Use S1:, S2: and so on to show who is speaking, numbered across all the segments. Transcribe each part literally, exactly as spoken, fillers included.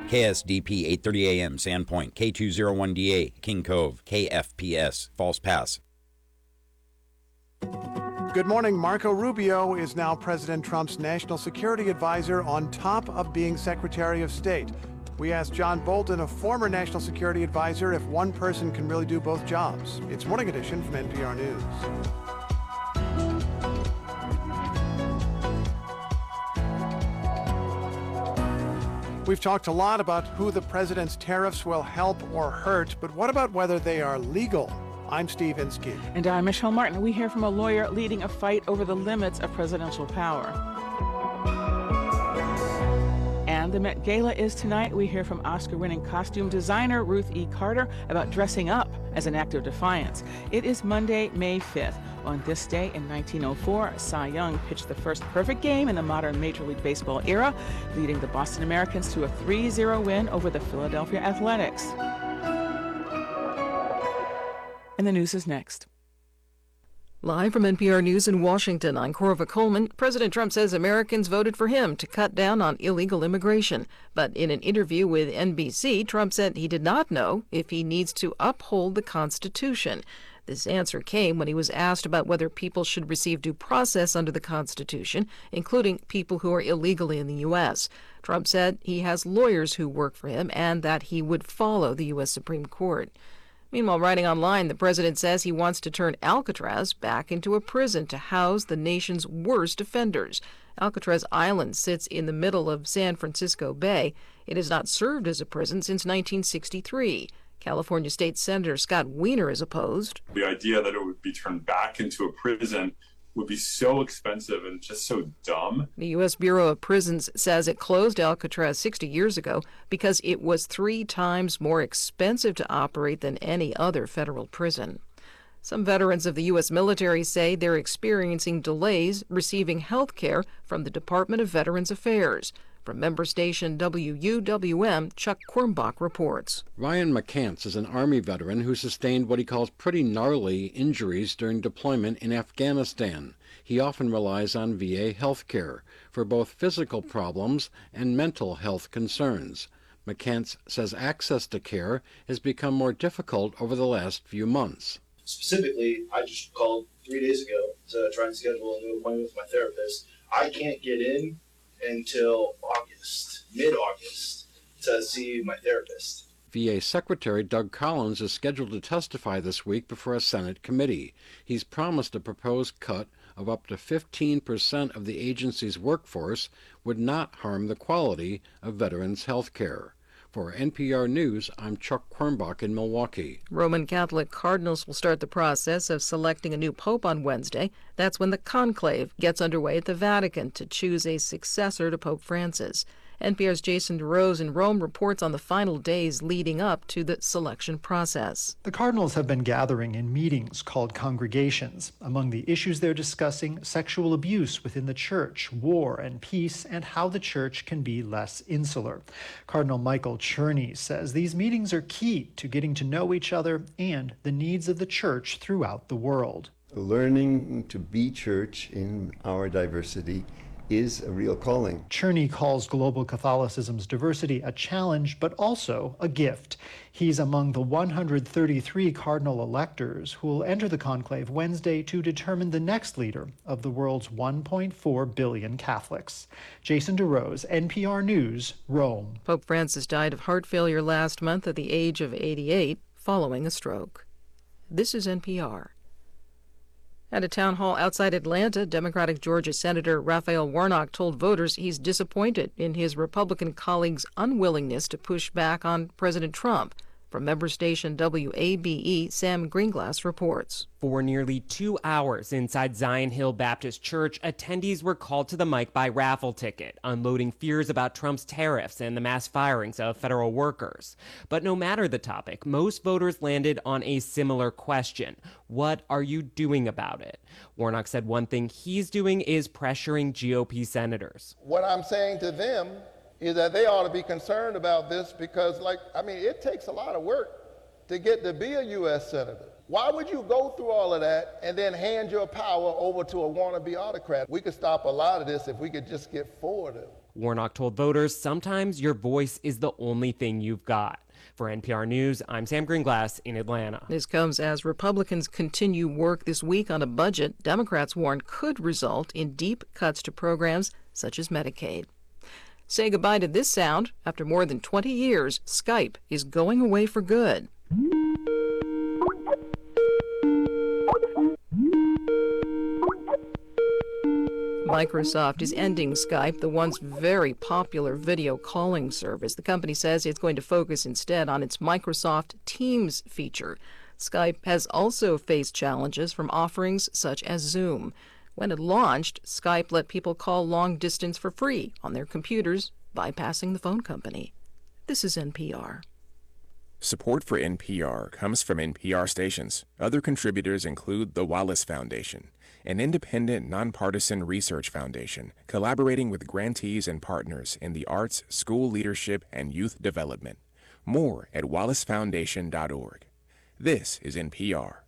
S1: K S D P eight thirty A M, Sandpoint, K two oh one D A, King Cove, K F P S, False Pass.
S2: Good morning. Marco Rubio is now President Trump's national security advisor on top of being Secretary of State. We asked John Bolton, a former national security advisor, if one person can really do both jobs. It's Morning Edition from N P R News. We've talked a lot about who the president's tariffs will help or hurt, but what about whether they are legal? I'm Steve Inskeep.
S3: And I'm Michelle Martin. We hear from a lawyer leading a fight over the limits of presidential power. And the Met Gala is tonight. We hear from Oscar-winning costume designer Ruth E. Carter about dressing up as an act of defiance. It is Monday, May fifth. On this day in nineteen oh four, Cy Young pitched the first perfect game in the modern Major League Baseball era, leading the Boston Americans to a three zero win over the Philadelphia Athletics. And the news is next.
S4: Live from N P R News in Washington, I'm Corva Coleman. President Trump says Americans voted for him to cut down on illegal immigration. But in an interview with N B C, Trump said he did not know if he needs to uphold the Constitution. This answer came when he was asked about whether people should receive due process under the Constitution, including people who are illegally in the U S. Trump said he has lawyers who work for him and that he would follow the U S Supreme Court. Meanwhile, writing online, the president says he wants to turn Alcatraz back into a prison to house the nation's worst offenders. Alcatraz Island sits in the middle of San Francisco Bay. It has not served as a prison since nineteen sixty-three. California State Senator Scott Wiener is opposed.
S5: The idea that it would be turned back into a prison would be so expensive and just so dumb.
S4: The U S Bureau of Prisons says it closed Alcatraz sixty years ago because it was three times more expensive to operate than any other federal prison. Some veterans of the U S military say they're experiencing delays receiving health care from the Department of Veterans Affairs. From member station W U W M, Chuck Quirmbach reports.
S6: Ryan McCants is an Army veteran who sustained what he calls pretty gnarly injuries during deployment in Afghanistan. He often relies on V A health care for both physical problems and mental health concerns. McCants says access to care has become more difficult over the last few months.
S7: Specifically, I just called three days ago to try and schedule a new appointment with my therapist. I can't get in until August, mid-August, to see my therapist.
S6: V A Secretary Doug Collins is scheduled to testify this week before a Senate committee. He's promised a proposed cut of up to fifteen percent of the agency's workforce would not harm the quality of veterans' health care. For N P R News, I'm Chuck Quirmbach in Milwaukee.
S4: Roman Catholic cardinals will start the process of selecting a new pope on Wednesday. That's when the conclave gets underway at the Vatican to choose a successor to Pope Francis. N P R's Jason DeRose in Rome reports on the final days leading up to the selection process.
S8: The cardinals have been gathering in meetings called congregations. Among the issues they're discussing, sexual abuse within the church, war and peace, and how the church can be less insular. Cardinal Michael Czerny says these meetings are key to getting to know each other and the needs of the church throughout the world.
S9: Learning to be church in our diversity is a real calling.
S8: Czerny calls global Catholicism's diversity a challenge, but also a gift. He's among the one hundred thirty-three cardinal electors who will enter the conclave Wednesday to determine the next leader of the world's one point four billion Catholics. Jason DeRose, N P R News, Rome.
S4: Pope Francis died of heart failure last month at the age of eighty-eight following a stroke. This is N P R. At a town hall outside Atlanta, Democratic Georgia Senator Raphael Warnock told voters he's disappointed in his Republican colleagues' unwillingness to push back on President Trump. From member station W A B E, Sam Greenglass reports.
S10: For nearly two hours inside Zion Hill Baptist Church, attendees were called to the mic by raffle ticket, unloading fears about Trump's tariffs and the mass firings of federal workers. But no matter the topic, most voters landed on a similar question. What are you doing about it? Warnock said one thing he's doing is pressuring G O P senators.
S11: What I'm saying to them is that they ought to be concerned about this because, like, I mean, it takes a lot of work to get to be a U S senator. Why would you go through all of that and then hand your power over to a wannabe autocrat? We could stop a lot of this if we could just get four of them.
S10: Warnock told voters sometimes your voice is the only thing you've got. For N P R News, I'm Sam Greenglass in Atlanta.
S4: This comes as Republicans continue work this week on a budget Democrats warn could result in deep cuts to programs such as Medicaid. Say goodbye to this sound. After more than twenty years, Skype is going away for good. Microsoft is ending Skype, the once very popular video calling service. The company says it's going to focus instead on its Microsoft Teams feature. Skype has also faced challenges from offerings such as Zoom. When it launched, Skype let people call long distance for free on their computers, bypassing the phone company. This is N P R.
S12: Support for N P R comes from N P R stations. Other contributors include the Wallace Foundation, an independent, nonpartisan research foundation collaborating with grantees and partners in the arts, school leadership, and youth development. More at wallace foundation dot org. This is N P R.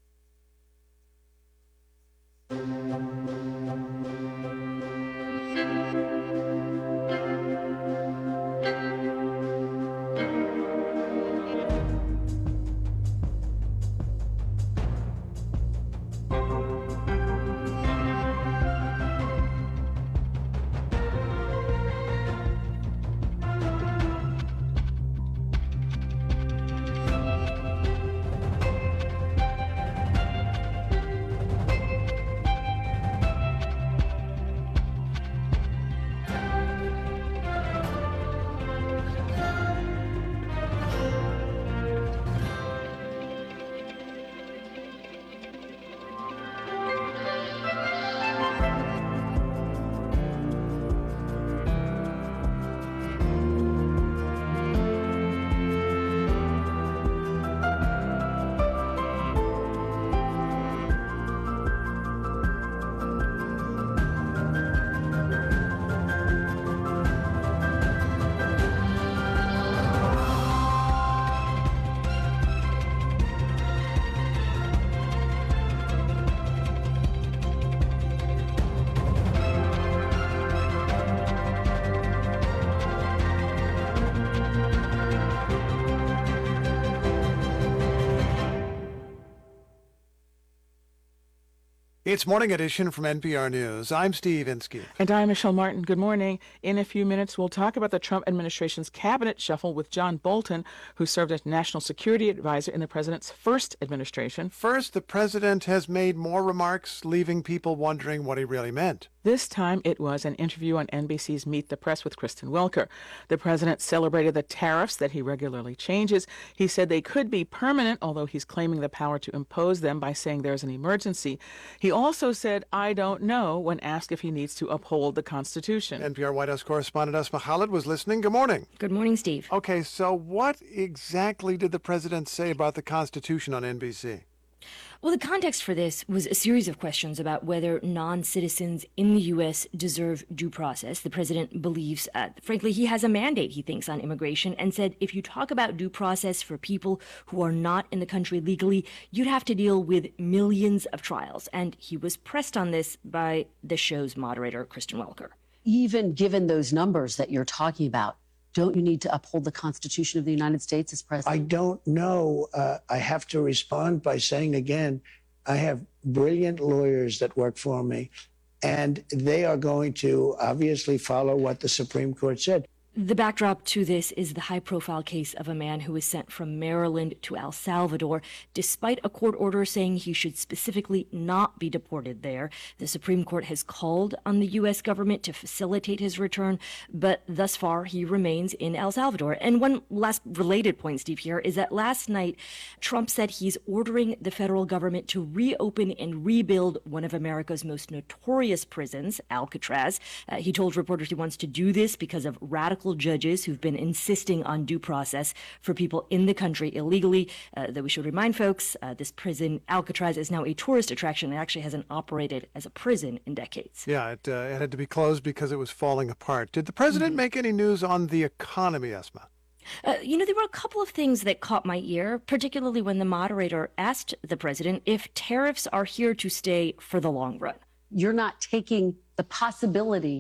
S2: It's Morning Edition from N P R News. I'm Steve Inskeep.
S3: And I'm Michelle Martin. Good morning. In a few minutes, we'll talk about the Trump administration's cabinet shuffle with John Bolton, who served as national security advisor in the president's first administration.
S2: First, the president has made more remarks, leaving people wondering what he really meant.
S3: This time, it was an interview on N B C's Meet the Press with Kristen Welker. The president celebrated the tariffs that he regularly changes. He said they could be permanent, although he's claiming the power to impose them by saying there's an emergency. He also said, I don't know, when asked if he needs to uphold the Constitution.
S2: N P R White House correspondent Asma Khalid was listening. Good morning.
S13: Good morning, Steve.
S2: Okay, so what exactly did the president say about the Constitution on N B C?
S13: Well, the context for this was a series of questions about whether non-citizens in the U S deserve due process. The president believes, uh, frankly, he has a mandate, he thinks, on immigration, and said if you talk about due process for people who are not in the country legally, you'd have to deal with millions of trials. And he was pressed on this by the show's moderator, Kristen Welker.
S14: Even given those numbers that you're talking about, don't you need to uphold the Constitution of the United States as president?
S15: I don't know. Uh, I have to respond by saying again, I have brilliant lawyers that work for me, and they are going to obviously follow what the Supreme Court said.
S13: The backdrop to this is the high-profile case of a man who was sent from Maryland to El Salvador, despite a court order saying he should specifically not be deported there. The Supreme Court has called on the U S government to facilitate his return, but thus far he remains in El Salvador. And one last related point, Steve, here is that last night Trump said he's ordering the federal government to reopen and rebuild one of America's most notorious prisons, Alcatraz. Uh, he told reporters he wants to do this because of radical judges who've been insisting on due process for people in the country illegally. Uh, that we should remind folks, uh, this prison, Alcatraz, is now a tourist attraction. It actually hasn't operated as a prison in decades.
S2: Yeah, it, uh, it had to be closed because it was falling apart. Did the president mm-hmm. make any news on the economy, Esma?
S13: Uh, you know, there were a couple of things that caught my ear, particularly when the moderator asked the president if tariffs are here to stay for the long run.
S14: You're not taking the possibility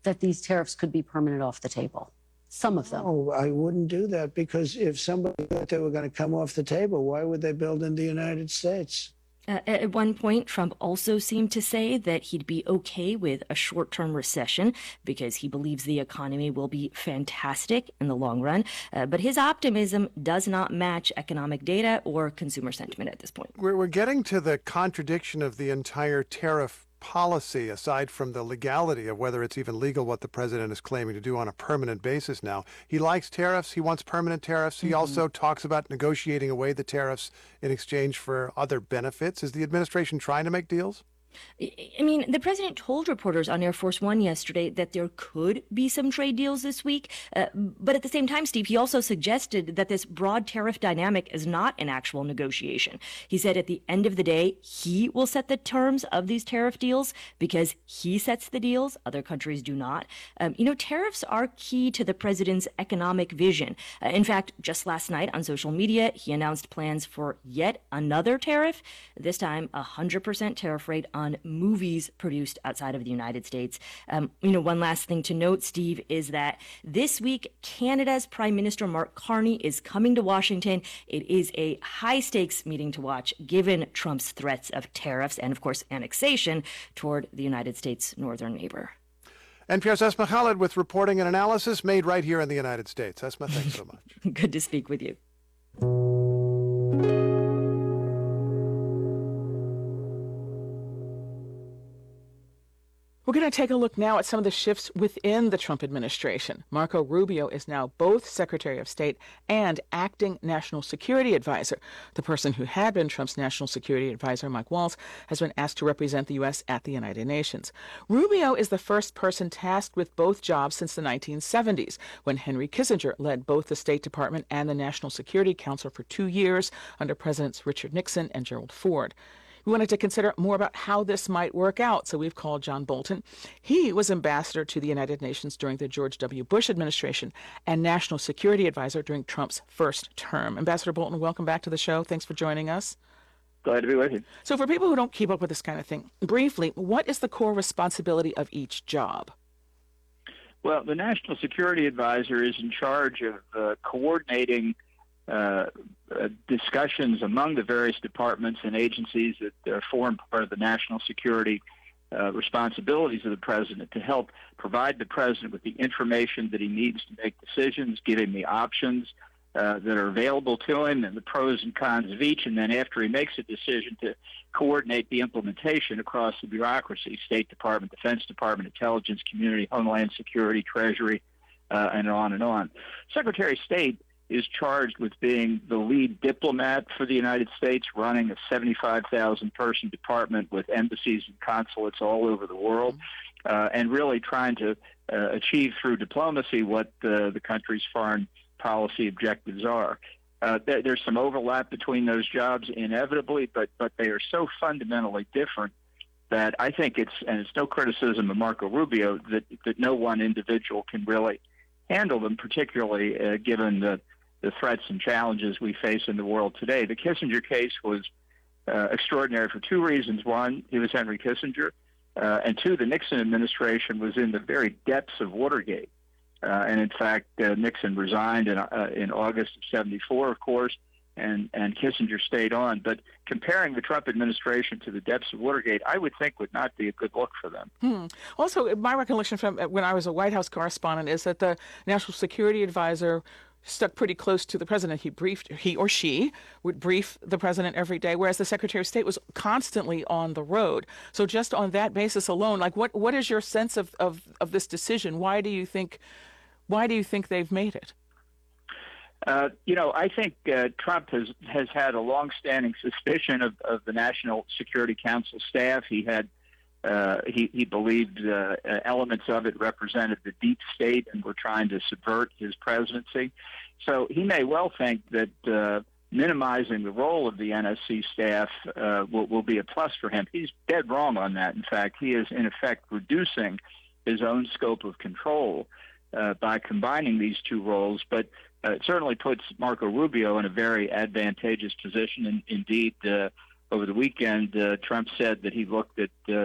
S14: that these tariffs could be permanent off the table? Some of them.
S15: Oh, I wouldn't do that, because if somebody thought they were going to come off the table, why would they build in the United States?
S13: Uh, at one point, Trump also seemed to say that he'd be okay with a short-term recession because he believes the economy will be fantastic in the long run. Uh, but his optimism does not match economic data or consumer sentiment at this point.
S2: We're, we're getting to the contradiction of the entire tariff policy, aside from the legality of whether it's even legal what the president is claiming to do on a permanent basis now. He likes tariffs. He wants permanent tariffs. He mm-hmm. also talks about negotiating away the tariffs in exchange for other benefits. Is the administration trying to make deals?
S13: I mean, the president told reporters on Air Force One yesterday that there could be some trade deals this week. Uh, but at the same time, Steve, he also suggested that this broad tariff dynamic is not an actual negotiation. He said at the end of the day, he will set the terms of these tariff deals because he sets the deals. Other countries do not. Um, you know, tariffs are key to the president's economic vision. Uh, in fact, just last night on social media, he announced plans for yet another tariff, this time a one hundred percent tariff rate on on movies produced outside of the United States. Um, you know, one last thing to note, Steve, is that this week, Canada's Prime Minister Mark Carney is coming to Washington. It is a high-stakes meeting to watch, given Trump's threats of tariffs and, of course, annexation toward the United States' northern neighbor.
S2: N P R's Esma Khalid with reporting and analysis made right here in the United States. Esma, thanks so much.
S13: Good to speak with you.
S3: We're going to take a look now at some of the shifts within the Trump administration. Marco Rubio is now both Secretary of State and acting National Security Advisor. The person who had been Trump's National Security Advisor, Mike Waltz, has been asked to represent the U S at the United Nations. Rubio is the first person tasked with both jobs since the nineteen seventies, when Henry Kissinger led both the State Department and the National Security Council for two years under Presidents Richard Nixon and Gerald Ford. We wanted to consider more about how this might work out, so we've called John Bolton. He was ambassador to the United Nations during the George W. Bush administration and national security advisor during Trump's first term. Ambassador Bolton, welcome back to the show. Thanks for joining us.
S16: Glad to be with you.
S3: So for people who don't keep up with this kind of thing, briefly, what is the core responsibility of each job?
S16: Well, the National Security Advisor is in charge of uh, coordinating Uh, uh, discussions among the various departments and agencies that uh, form part of the national security uh, responsibilities of the president to help provide the president with the information that he needs to make decisions, give him the options uh, that are available to him and the pros and cons of each, and then after he makes a decision to coordinate the implementation across the bureaucracy, State Department, Defense Department, Intelligence Community, Homeland Security, Treasury, uh, and on and on. Secretary of State is charged with being the lead diplomat for the United States, running a seventy-five thousand person department with embassies and consulates all over the world, uh, and really trying to uh, achieve through diplomacy what uh, the country's foreign policy objectives are. Uh, there, there's some overlap between those jobs, inevitably, but but they are so fundamentally different that I think it's, and it's no criticism of Marco Rubio, that, that no one individual can really handle them, particularly uh, given the the threats and challenges we face in the world today. The Kissinger case was uh, extraordinary for two reasons. One, he was Henry Kissinger, uh, and two, the Nixon administration was in the very depths of Watergate. Uh, and in fact, uh, Nixon resigned in, uh, in August of seventy-four, of course, and, and Kissinger stayed on. But comparing the Trump administration to the depths of Watergate, I would think would not be a good look for them.
S3: Hmm. Also, my recollection from when I was a White House correspondent is that the National Security Advisor stuck pretty close to the president. He briefed, he or she would brief the president every day, whereas the Secretary of State was constantly on the road. So just on that basis alone, like what, what is your sense of, of, of this decision? Why do you think, why do you think they've made it?
S16: Uh, you know, I think uh, Trump has, has had a longstanding suspicion of, of the National Security Council staff. He had Uh, he, he believed uh, elements of it represented the deep state and were trying to subvert his presidency. So he may well think that uh, minimizing the role of the N S C staff uh, will, will be a plus for him. He's dead wrong on that. In fact, he is, in effect, reducing his own scope of control uh, by combining these two roles. But uh, it certainly puts Marco Rubio in a very advantageous position. And indeed, uh, over the weekend, uh, Trump said that he looked at uh,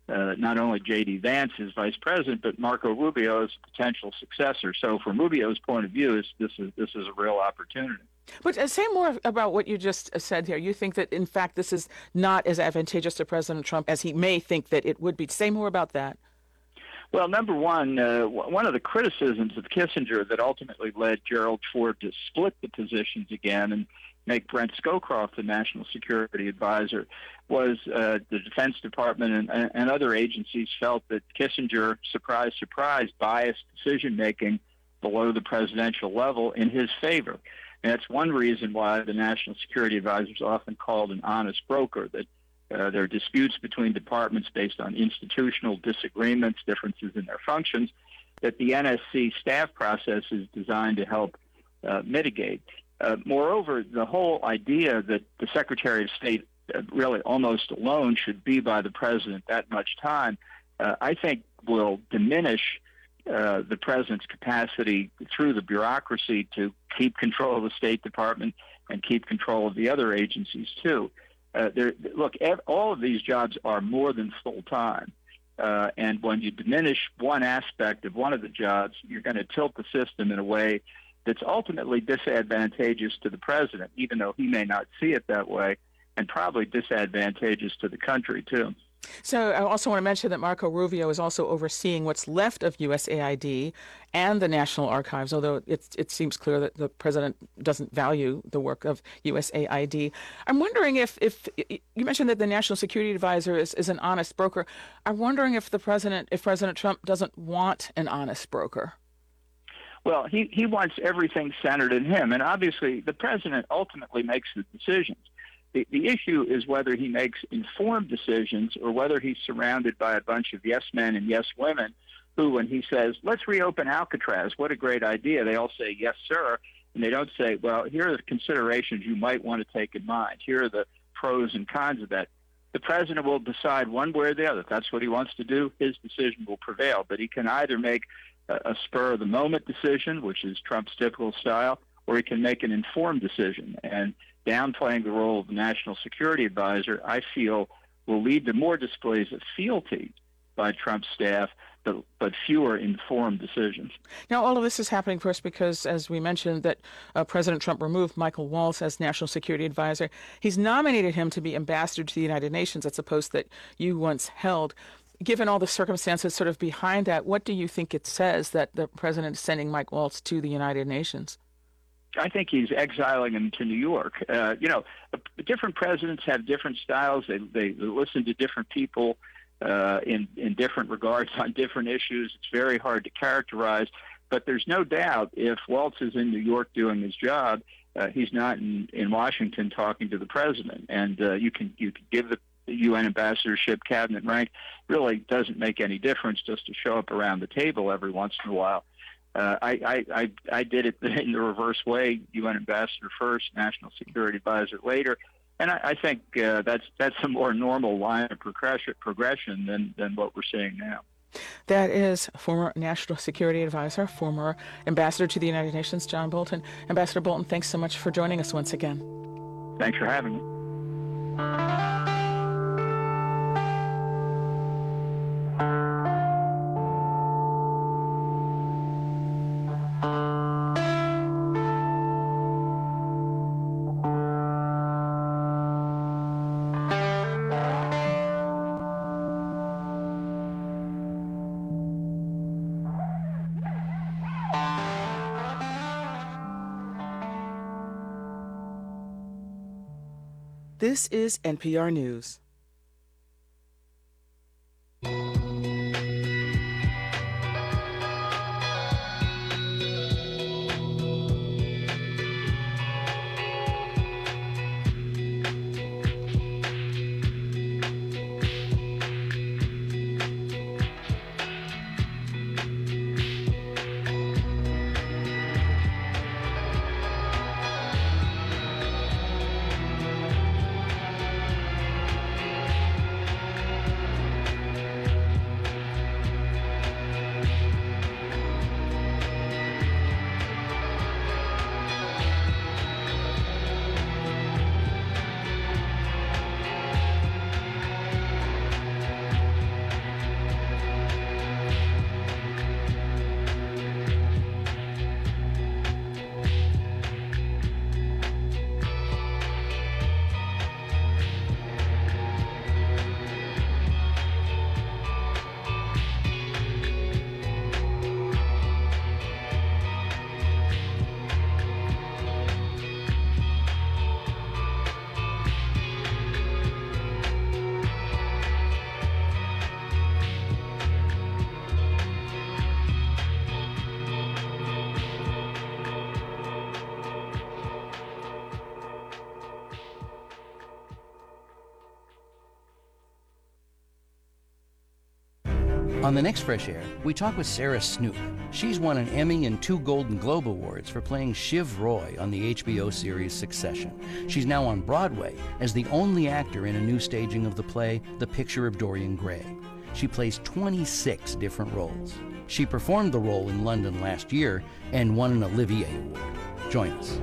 S16: uh, not only J D Vance as vice president, but Marco Rubio as a potential successor. So from Rubio's point of view, is this is this is a real opportunity.
S3: But uh, say more about what you just uh, said here. You think that, in fact, this is not as advantageous to President Trump as he may think that it would be. Say more about that.
S16: Well, number one, uh, w- one of the criticisms of Kissinger that ultimately led Gerald Ford to split the positions again and make Brent Scowcroft the national security advisor was uh, the Defense Department and, and other agencies felt that Kissinger, surprise, surprise, biased decision-making below the presidential level in his favor. And that's one reason why the national security advisor is often called an honest broker, that uh, there are disputes between departments based on institutional disagreements, differences in their functions, that the N S C staff process is designed to help uh, mitigate. Uh, moreover, the whole idea that the Secretary of State uh, really almost alone should be by the president that much time, uh, I think will diminish uh, the president's capacity through the bureaucracy to keep control of the State Department and keep control of the other agencies too. Uh, there, look, ev- all of these jobs are more than full-time. Uh, and when you diminish one aspect of one of the jobs, you're going to tilt the system in a way that's ultimately disadvantageous to the president, even though he may not see it that way, and probably disadvantageous to the country, too.
S3: So I also want to mention that Marco Rubio is also overseeing what's left of U S A I D and the National Archives, although it, it seems clear that the president doesn't value the work of U S A I D. I'm wondering if, if you mentioned that the National Security Advisor is, is an honest broker. I'm wondering if the president, if President Trump doesn't want an honest broker.
S16: Well, he, he wants everything centered in him, and obviously the president ultimately makes the decisions. The, the issue is whether he makes informed decisions or whether he's surrounded by a bunch of yes men and yes women who, when he says, let's reopen Alcatraz, what a great idea, they all say, yes, sir, and they don't say, well, here are the considerations you might want to take in mind. Here are the pros and cons of that. The president will decide one way or the other. If that's what he wants to do, his decision will prevail. But he can either make a spur-of-the-moment decision, which is Trump's typical style, or he can make an informed decision. And downplaying the role of the National Security Advisor, I feel, will lead to more displays of fealty by Trump's staff, but, but fewer informed decisions.
S3: Now, all of this is happening, first, because, as we mentioned, that uh, President Trump removed Michael Waltz as National Security Advisor. He's nominated him to be ambassador to the United Nations. That's a post that you once held. Given all the circumstances sort of behind that, what do you think it says that the president is sending Mike Waltz to the United Nations?
S16: I think he's exiling him to New York. Uh, you know, different presidents have different styles. They, they listen to different people uh, in, in different regards on different issues. It's very hard to characterize. But there's no doubt if Waltz is in New York doing his job, uh, he's not in, in Washington talking to the president. And uh, you can you can give the the U N ambassadorship cabinet rank really doesn't make any difference just to show up around the table every once in a while. Uh, I, I, I, I did it in the reverse way, U N ambassador first, National Security Advisor later. And I, I think uh, that's that's a more normal line of progression, progression than, than what we're seeing now.
S3: That is former National Security Advisor, former Ambassador to the United Nations, John Bolton. Ambassador Bolton, thanks so much for joining us once again.
S16: Thanks for having me.
S3: This is N P R News.
S17: On the next Fresh Air, we talk with Sarah Snook. She's won an Emmy and two Golden Globe Awards for playing Shiv Roy on the H B O series Succession. She's now on Broadway as the only actor in a new staging of the play The Picture of Dorian Gray. She plays twenty-six different roles. She performed the role in London last year and won an Olivier Award. Join us.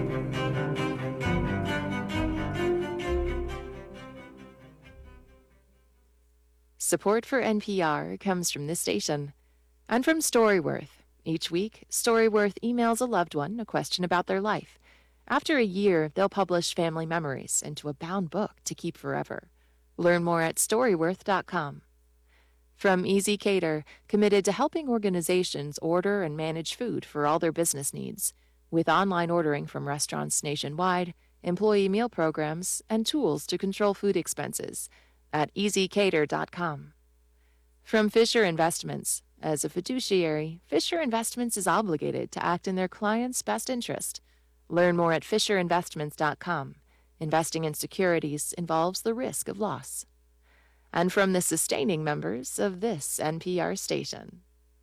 S18: Support for N P R comes from this station and from Storyworth. Each week, Storyworth emails a loved one a question about their life. After a year, they'll publish family memories into a bound book to keep forever. Learn more at storyworth dot com. From Easy Cater, committed to helping organizations order and manage food for all their business needs, with online ordering from restaurants nationwide, employee meal programs, and tools to control food expenses at easy cater dot com. From Fisher Investments, as a fiduciary, Fisher Investments is obligated to act in their client's best interest. Learn more at fisher investments dot com. Investing in securities involves the risk of loss. And from the sustaining members of this N P R station.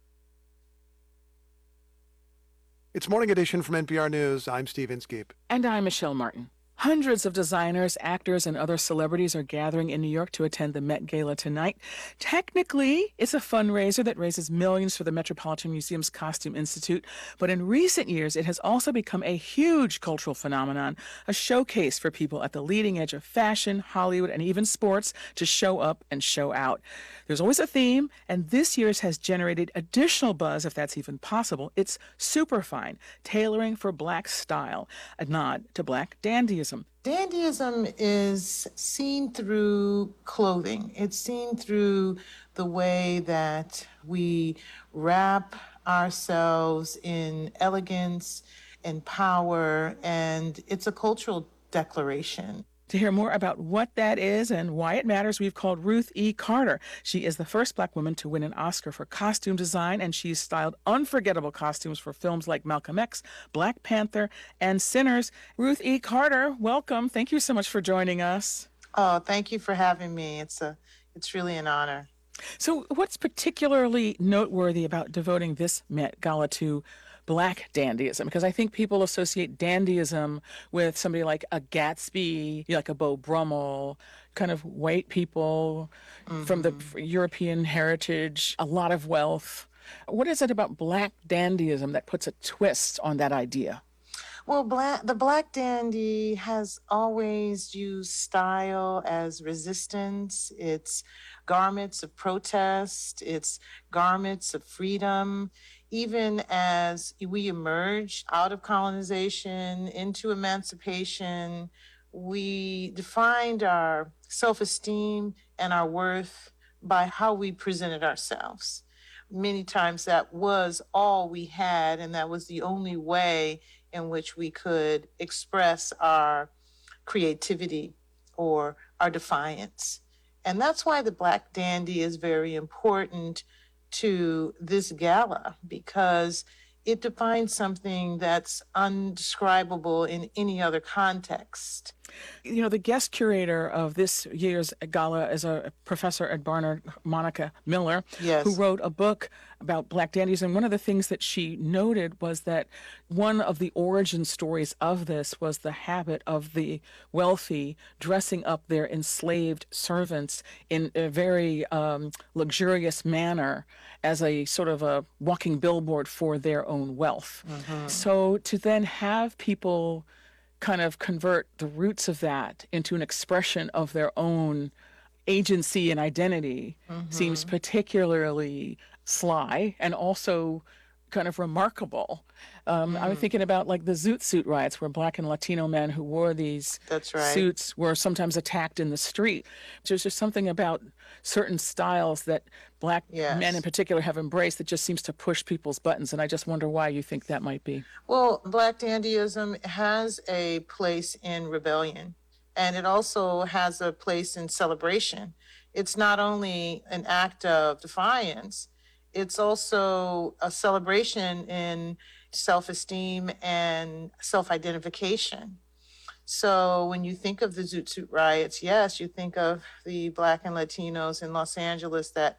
S2: It's Morning Edition from N P R News. I'm Steve Inskeep.
S3: And I'm Michelle Martin. Hundreds of designers, actors, and other celebrities are gathering in New York to attend the Met Gala tonight. Technically, it's a fundraiser that raises millions for the Metropolitan Museum's Costume Institute, but in recent years, it has also become a huge cultural phenomenon, a showcase for people at the leading edge of fashion, Hollywood, and even sports to show up and show out. There's always a theme, and this year's has generated additional buzz, if that's even possible. It's Superfine, tailoring for Black style, a nod to Black dandyism.
S19: Dandyism is seen through clothing. It's seen through the way that we wrap ourselves in elegance and power, and it's a cultural declaration.
S3: To hear more about what that is and why it matters, we've called Ruth E. Carter. She is the first Black woman to win an Oscar for costume design, and she's styled unforgettable costumes for films like Malcolm X, Black Panther, and Sinners. Ruth E. Carter, welcome. Thank you so much for joining us.
S19: Oh, thank you for having me. It's a, it's really an honor.
S3: So what's particularly noteworthy about devoting this Met Gala to Black dandyism? Because I think people associate dandyism with somebody like a Gatsby, like a Beau Brummel, kind of white people mm-hmm. from the European heritage, a lot of wealth. What is it about Black dandyism that puts a twist on that idea?
S19: Well, black, the Black dandy has always used style as resistance. It's garments of protest. It's garments of freedom. Even as we emerge out of colonization into emancipation, we defined our self-esteem and our worth by how we presented ourselves. Many times that was all we had, and that was the only way in which we could express our creativity or our defiance. And that's why the Black dandy is very important to this gala, because it defines something that's undescribable in any other context.
S3: You know, the guest curator of this year's gala is a professor at Barnard, Monica Miller,
S19: yes.
S3: who wrote a book about Black dandies. And one of the things that she noted was that one of the origin stories of this was the habit of the wealthy dressing up their enslaved servants in a very um, luxurious manner as a sort of a walking billboard for their own wealth. Mm-hmm. So to then have people kind of convert the roots of that into an expression of their own agency and identity mm-hmm. seems particularly sly and also kind of remarkable. Um, mm. I'm thinking about like the Zoot Suit riots, where Black and Latino men who wore these
S19: That's right.
S3: suits were sometimes attacked in the street. There's just something about certain styles that Black
S19: yes.
S3: men in particular have embraced that just seems to push people's buttons. And I just wonder why you think that might be.
S19: Well, Black dandyism has a place in rebellion, and it also has a place in celebration. It's not only an act of defiance, it's also a celebration in self-esteem and self-identification. So when you think of the Zoot Suit riots, yes, you think of the Black and Latinos in Los Angeles that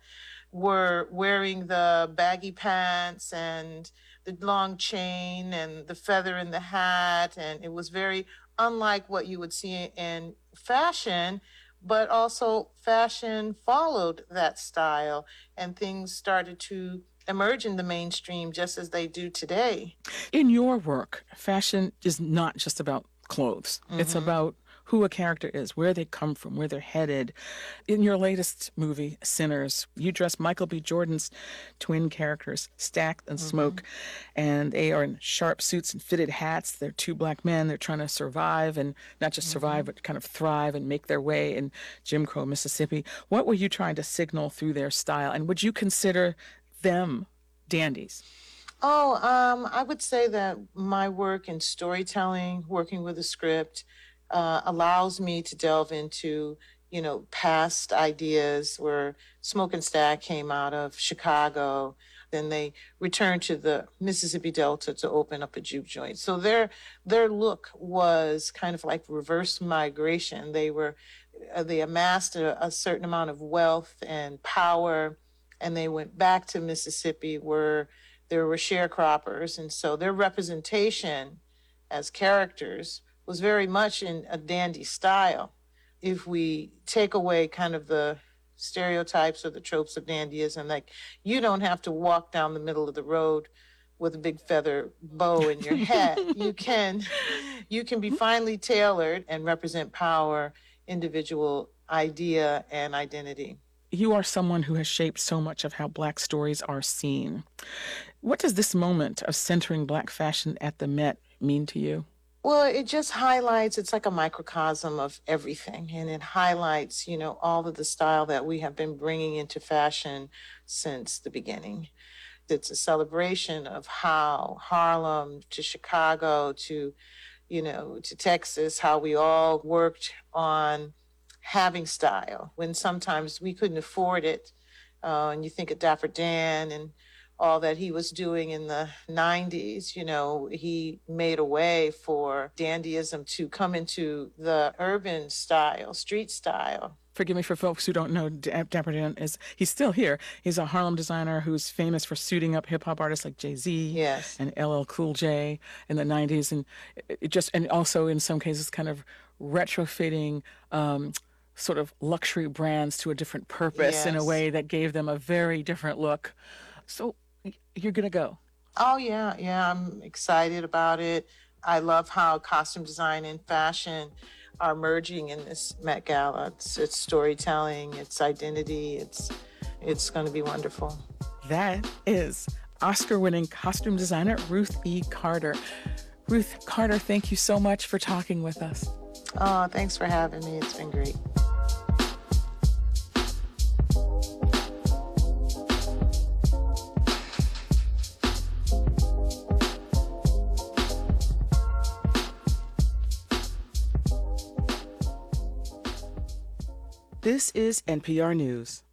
S19: were wearing the baggy pants and the long chain and the feather in the hat. And it was very unlike what you would see in fashion, but also fashion followed that style and things started to emerge in the mainstream just as they do today.
S3: In your work, fashion is not just about clothes. Mm-hmm. It's about who a character is, where they come from, where they're headed. In your latest movie, Sinners, you dress Michael B. Jordan's twin characters, Stack and Smoke, mm-hmm. and they are in sharp suits and fitted hats. They're two black men. They're trying to survive, and not just survive, mm-hmm. but kind of thrive and make their way in Jim Crow, Mississippi. What were you trying to signal through their style, and would you consider them dandies?
S19: Oh, um, I would say that my work in storytelling, working with a script, Uh, allows me to delve into, you know, past ideas where Smoke and Stack came out of Chicago. Then they returned to the Mississippi Delta to open up a juke joint. So their their look was kind of like reverse migration. They were uh, they amassed a, a certain amount of wealth and power, and they went back to Mississippi where there were sharecroppers, and so their representation as characters was very much in a dandy style. If we take away kind of the stereotypes or the tropes of dandyism, like you don't have to walk down the middle of the road with a big feather bow in your hat. you can, you can be finely tailored and represent power, individual idea, and identity.
S3: You are someone who has shaped so much of how Black stories are seen. What does this moment of centering Black fashion at the Met mean to you?
S19: Well, it just highlights, it's like a microcosm of everything. And it highlights, you know, all of the style that we have been bringing into fashion since the beginning. It's a celebration of how Harlem to Chicago to, you know, to Texas, how we all worked on having style when sometimes we couldn't afford it. Uh, and you think of Dapper Dan and all that he was doing in the nineties, you know, he made a way for dandyism to come into the urban style, street style.
S3: Forgive me for folks who don't know, Dapper Dan is, he's still here. He's a Harlem designer who's famous for suiting up hip hop artists like Jay-Z
S19: yes.
S3: and L L Cool J in the nineties. And it just, and also in some cases kind of retrofitting, um, sort of luxury brands to a different purpose yes. in a way that gave them a very different look. So you're going to go?
S19: Oh, yeah. Yeah, I'm excited about it. I love how costume design and fashion are merging in this Met Gala. It's, it's storytelling, it's identity, it's, it's going to be wonderful.
S3: That is Oscar-winning costume designer Ruth E. Carter. Ruth Carter, thank you so much for talking with us.
S19: Oh, thanks for having me. It's been great.
S3: This is N P R News.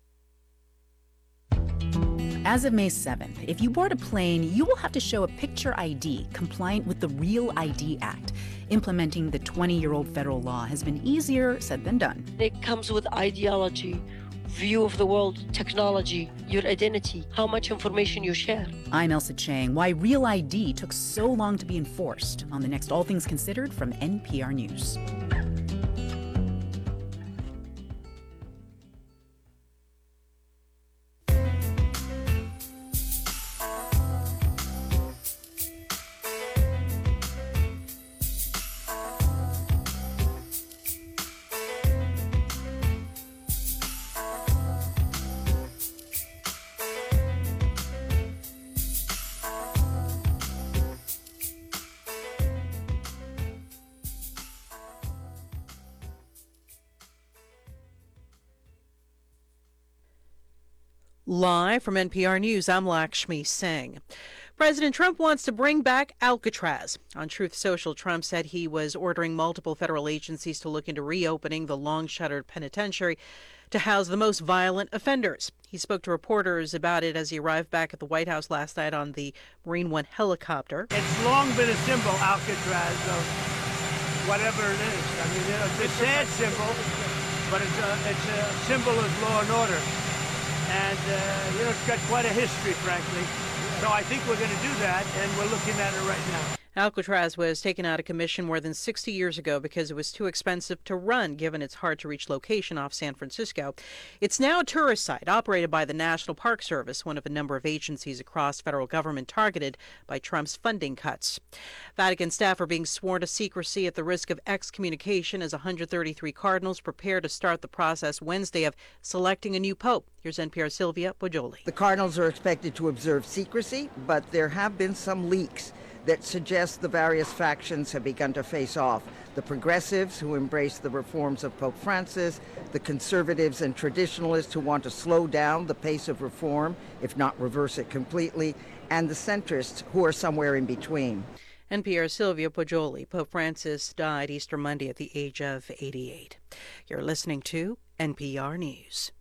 S20: As of May seventh, if you board a plane, you will have to show a picture I D compliant with the Real I D Act. Implementing the twenty-year-old federal law has been easier said than done.
S21: It comes with ideology, view of the world, technology, your identity, how much information you share.
S20: I'm Elsa Chang. Why Real I D took so long to be enforced on the next All Things Considered from N P R News.
S22: Live from N P R News, I'm Lakshmi Singh. President Trump wants to bring back Alcatraz. On Truth Social, Trump said he was ordering multiple federal agencies to look into reopening the long-shuttered penitentiary to house the most violent offenders. He spoke to reporters about it as he arrived back at the White House last night on the Marine One helicopter.
S23: It's long been a symbol, Alcatraz, of whatever it is. I mean, it's a sad symbol, but it's a, it's a symbol of law and order. and uh, you know, it's got quite a history, frankly. So I think we're going to do that, and we're looking at it right now.
S22: Alcatraz was taken out of commission more than sixty years ago because it was too expensive to run, given its hard-to-reach location off San Francisco. It's now a tourist site operated by the National Park Service, one of a number of agencies across federal government targeted by Trump's funding cuts. Vatican staff are being sworn to secrecy at the risk of excommunication as one hundred thirty-three cardinals prepare to start the process Wednesday of selecting a new pope. Here's N P R's Sylvia Poggioli.
S1: The cardinals are expected to observe secrecy, but there have been some leaks that suggest the various factions have begun to face off. The progressives, who embrace the reforms of Pope Francis, the conservatives and traditionalists who want to slow down the pace of reform, if not reverse it completely, and the centrists, who are somewhere in between.
S22: N P R's Sylvia Poggioli. Pope Francis died Easter Monday at the age of eighty-eight. You're listening to N P R News.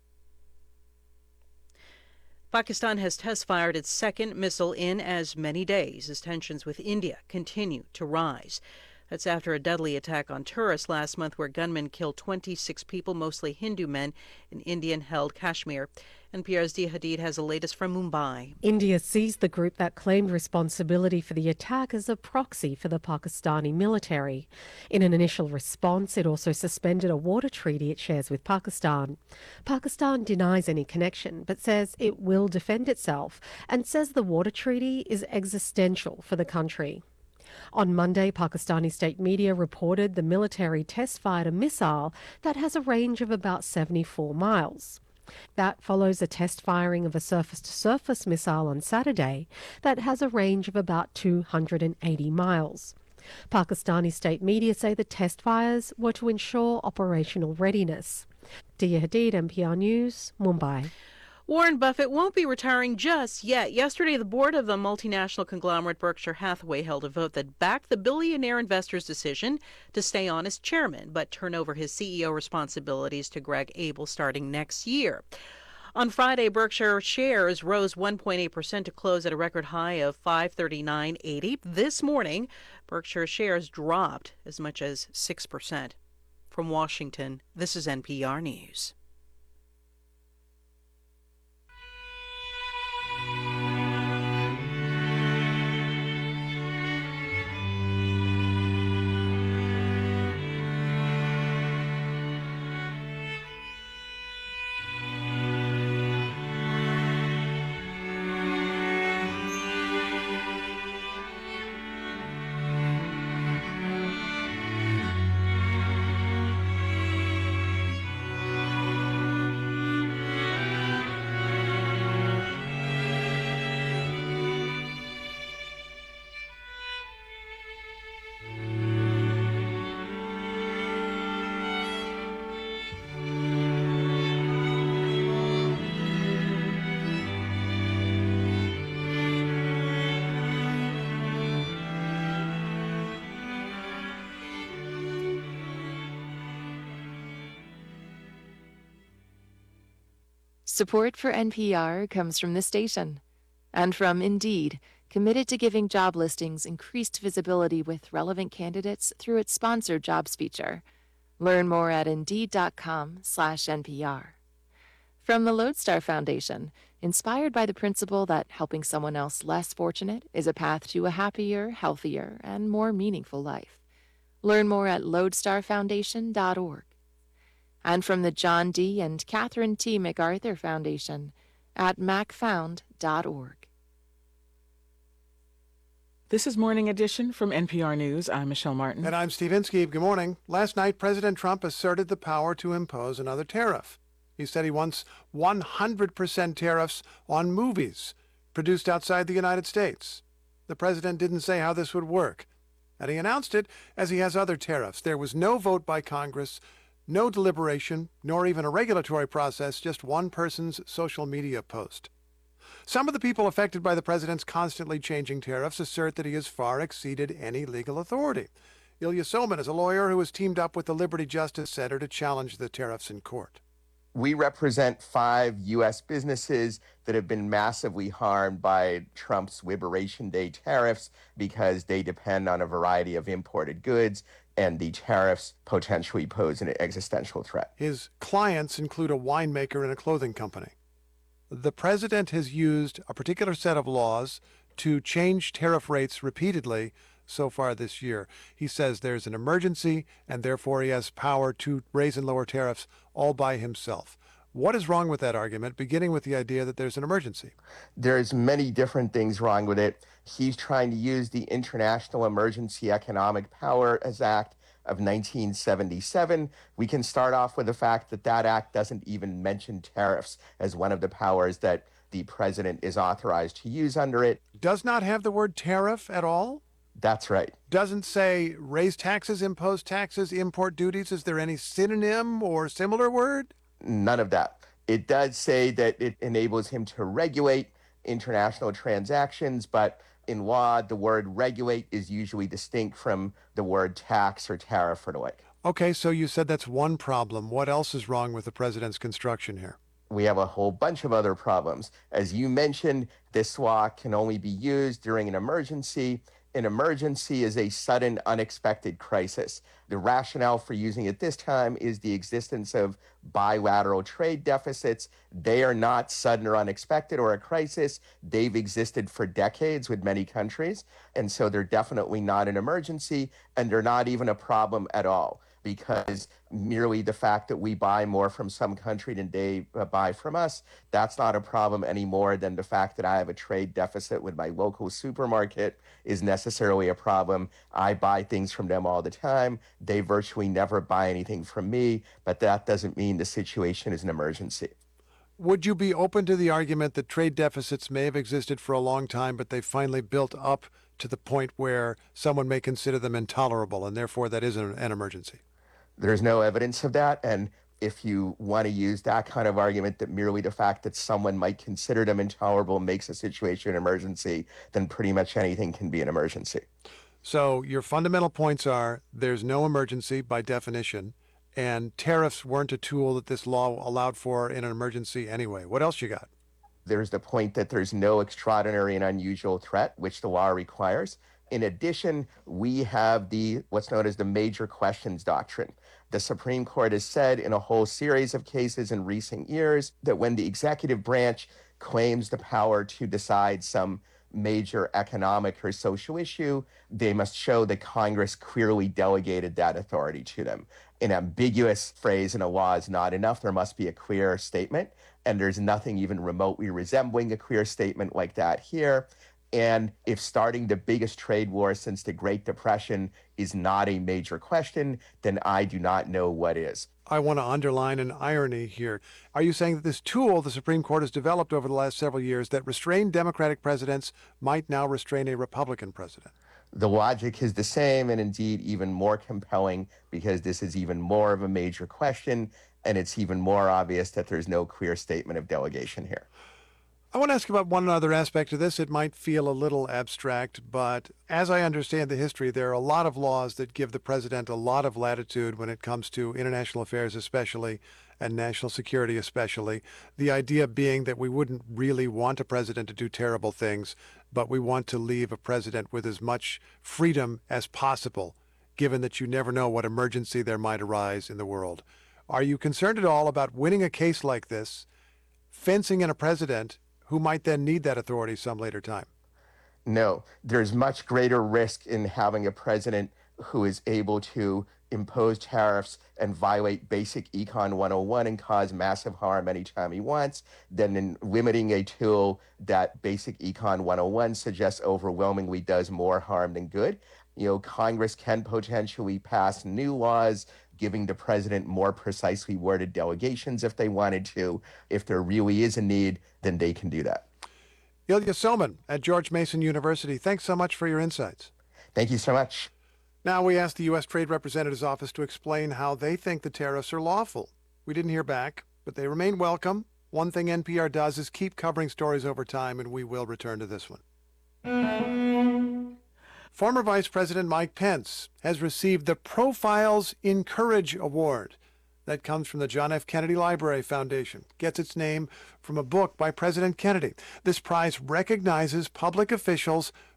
S22: Pakistan has test-fired its second missile in as many days as tensions with India continue to rise. That's after a deadly attack on tourists last month where gunmen killed twenty-six people, mostly Hindu men, in Indian-held Kashmir. N P R's Dia Hadid has the latest from Mumbai.
S5: India sees the group that claimed responsibility for the attack as a proxy for the Pakistani military. In an initial response, it also suspended a water treaty it shares with Pakistan. Pakistan denies any connection, but says it will defend itself and says the water treaty is existential for the country. On Monday, Pakistani state media reported the military test-fired a missile that has a range of about seventy-four miles. That follows a test firing of a surface-to-surface missile on Saturday that has a range of about two hundred eighty miles. Pakistani state media say the test fires were to ensure operational readiness. Dia Hadid, N P R News, Mumbai.
S22: Warren Buffett won't be retiring just yet. Yesterday, the board of the multinational conglomerate Berkshire Hathaway held a vote that backed the billionaire investor's decision to stay on as chairman, but turn over his C E O responsibilities to Greg Abel starting next year. On Friday, Berkshire shares rose one point eight percent to close at a record high of five thirty-nine eighty. This morning, Berkshire shares dropped as much as six percent. From Washington, this is N P R News.
S18: Support for N P R comes from this station and from Indeed, committed to giving job listings increased visibility with relevant candidates through its sponsored jobs feature. Learn more at Indeed.com slash NPR. From the Lodestar Foundation, inspired by the principle that helping someone else less fortunate is a path to a happier, healthier, and more meaningful life. Learn more at lodestar foundation dot org. And from the John D. and Catherine T. MacArthur Foundation at mac found dot org.
S3: This is Morning Edition from N P R News. I'm Michelle Martin.
S2: And I'm Steve Inskeep. Good morning. Last night, President Trump asserted the power to impose another tariff. He said he wants one hundred percent tariffs on movies produced outside the United States. The president didn't say how this would work, and he announced it as he has other tariffs. There was no vote by Congress, no deliberation, nor even a regulatory process, just one person's social media post. Some of the people affected by the president's constantly changing tariffs assert that he has far exceeded any legal authority. Ilya Soman is a lawyer who has teamed up with the Liberty Justice Center to challenge the tariffs in court.
S7: We represent five U S businesses that have been massively harmed by Trump's Liberation Day tariffs because they depend on a variety of imported goods, and the tariffs potentially pose an existential threat.
S2: His clients include a winemaker and a clothing company. The president has used a particular set of laws to change tariff rates repeatedly so far this year. He says there's an emergency and therefore he has power to raise and lower tariffs all by himself. What is wrong with that argument, beginning with the idea that there's an emergency?
S7: There's many different things wrong with it. He's trying to use the International Emergency Economic Powers Act of nineteen seventy-seven. We can start off with the fact that that act doesn't even mention tariffs as one of the powers that the president is authorized to use under it.
S2: Does not have the word tariff at all?
S7: That's right.
S2: Doesn't say raise taxes, impose taxes, import duties. Is there any synonym or similar word?
S7: None of that. It does say that it enables him to regulate international transactions, but in law, the word regulate is usually distinct from the word tax or tariff or the like.
S2: Okay, so you said that's one problem. What else is wrong with the president's construction here?
S7: We have a whole bunch of other problems. As you mentioned, this law can only be used during an emergency. An emergency is a sudden, unexpected crisis. The rationale for using it this time is the existence of bilateral trade deficits. They are not sudden or unexpected or a crisis. They've existed for decades with many countries. And so they're definitely not an emergency, and they're not even a problem at all, because merely the fact that we buy more from some country than they uh, buy from us, that's not a problem any more than the fact that I have a trade deficit with my local supermarket is necessarily a problem. I buy things from them all the time. They virtually never buy anything from me, but that doesn't mean the situation is an emergency.
S2: Would you be open to the argument that trade deficits may have existed for a long time, but they finally built up to the point where someone may consider them intolerable, and therefore that is an, an emergency?
S7: There's no evidence of that. And if you want to use that kind of argument that merely the fact that someone might consider them intolerable makes a situation an emergency, then pretty much anything can be an emergency.
S2: So your fundamental points are there's no emergency by definition, and tariffs weren't a tool that this law allowed for in an emergency anyway. What else you got?
S7: There's the point that there's no extraordinary and unusual threat, which the law requires. In addition, we have the what's known as the major questions doctrine. The Supreme Court has said in a whole series of cases in recent years that when the executive branch claims the power to decide some major economic or social issue, they must show that Congress clearly delegated that authority to them. An ambiguous phrase in a law is not enough. There must be a clear statement, and there's nothing even remotely resembling a clear statement like that here. And if starting the biggest trade war since the Great Depression is not a major question, then I do not know what is.
S2: I want to underline an irony here. Are you saying that this tool the Supreme Court has developed over the last several years that restrained Democratic presidents might now restrain a Republican president?
S7: The logic is the same, and indeed even more compelling, because this is even more of a major question, and it's even more obvious that there's no clear statement of delegation here.
S2: I want to ask about one other aspect of this. It might feel a little abstract, but as I understand the history, there are a lot of laws that give the president a lot of latitude when it comes to international affairs especially, and national security especially. The idea being that we wouldn't really want a president to do terrible things, but we want to leave a president with as much freedom as possible, given that you never know what emergency there might arise in the world. Are you concerned at all about winning a case like this, fencing in a president who might then need that authority some later time?
S7: No, there's much greater risk in having a president who is able to impose tariffs and violate basic Econ one oh one and cause massive harm anytime he wants than in limiting a tool that basic Econ one oh one suggests overwhelmingly does more harm than good. You know, Congress can potentially pass new laws giving the president more precisely worded delegations if they wanted to. If there really is a need, then they can do that.
S2: Ilya Somin at George Mason University, thanks so much for your insights.
S7: Thank you so much.
S2: Now we asked the U S Trade Representative's office to explain how they think the tariffs are lawful. We didn't hear back, but they remain welcome. One thing N P R does is keep covering stories over time, and we will return to this one. Former Vice President Mike Pence has received the Profiles in Courage Award. That comes from the John F. Kennedy Library Foundation. Gets its name from a book by President Kennedy. This prize recognizes public officials